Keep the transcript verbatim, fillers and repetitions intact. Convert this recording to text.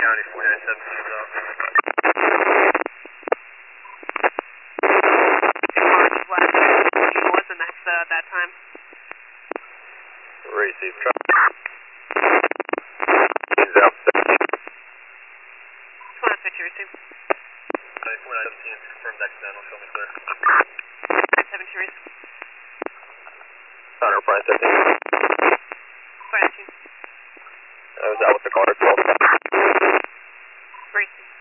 County forty-nine seventeen is out. What's the next uh, that time? Receive truck. He's out. Just want to picture receive. County forty-nine seventeen, confirmed accidental, show me clear. seventeen receive. Connor, Brian thirteen. Brian two. I was out with the car as well. Receive.